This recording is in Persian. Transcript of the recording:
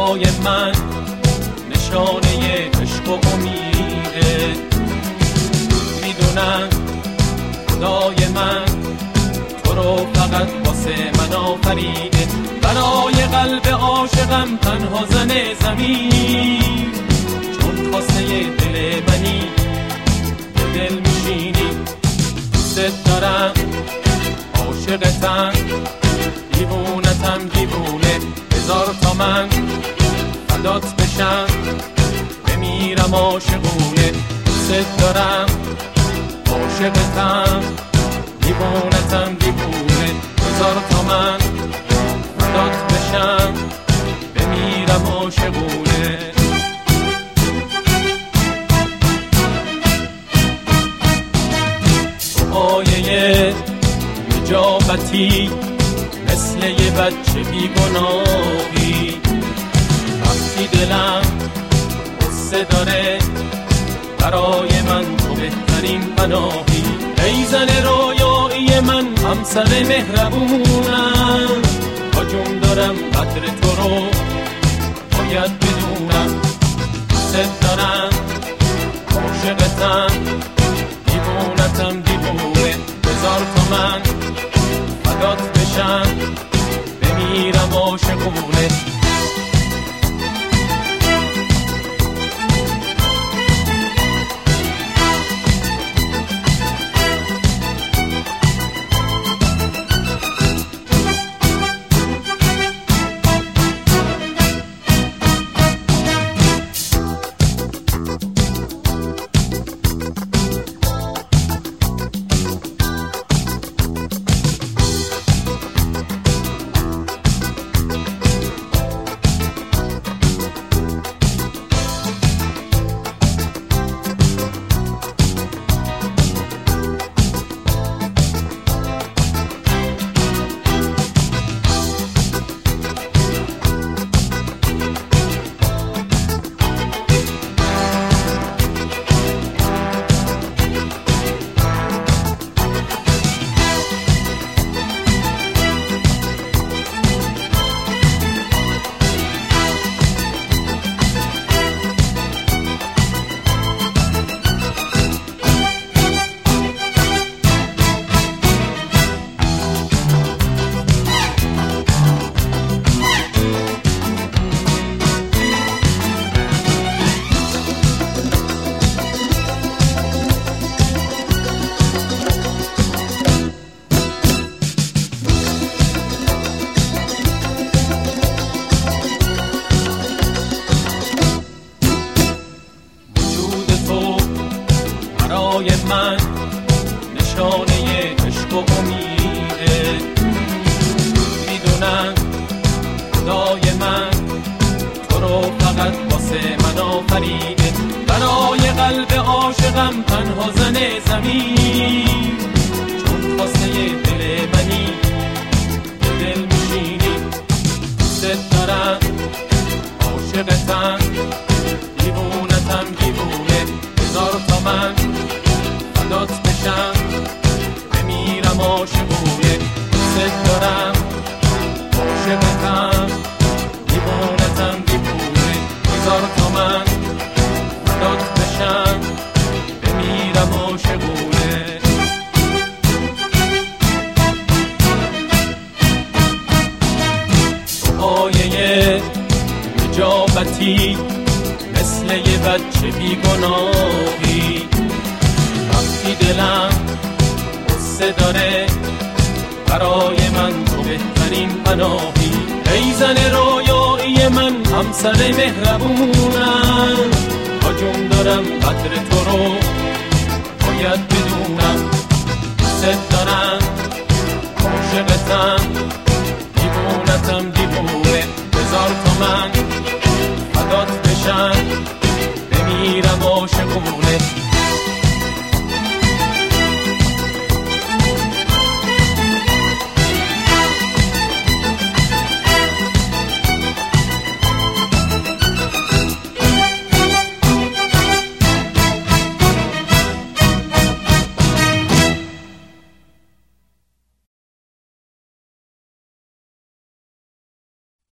برای من نشانه عشق و امیده. میدونم خدای من تو رو فقط واسه من آفریده. برای قلب عاشقم تنها زن زمین، چون خواسته دل منی به دل میشینی. دوست دارم عاشقتم دیوونتم دیوونه، هزار تا من فدات بشم بمیرم عاشقونه. دوست دارم عاشقتم دیوونتم دیوونه، هزار تا من فدات بشم بمیرم عاشقونه. آیه نجابتی مثل یه بچه بیگناهی، وقتی دلم قصه داره برای من تو بهترین پناهی. ای زن رویایی من همسر مهربونم، تا جون دارم قدر تو رو باید بدونم. دوست دارم عاشقتم دیوونتم دیوونه، هزار تا من فدات بشم بمیرم عاشقونه. برای من نشانه عشق و امیده. میدونم خدای من تو رو فقط واسه من آفریده. برای قلب عاشقم تنها زن زمین، چون خواسته دل منی به دل میشینی. دوست دارم عاشقتم دیوونتم دیوونه، هزار تا من فدات بشم بمیرم عاشقونه. دوست دارم عاشقتم دیوونتم دیوونه، هزار تا من فدات بشم بمیرم عاشقونه. آیه نجابتی مثل یه بچه بیگناهی، وقتی دلم قصه داره برای من تو بهترین پناهی. ای زن رویایی من همسر مهربونم، تا جون دارم قدر تو رو باید بدونم. دوست دارم عاشقتم دیوونتم دیوونه، هزار تا من فدات بشم بمیرم عاشقونه.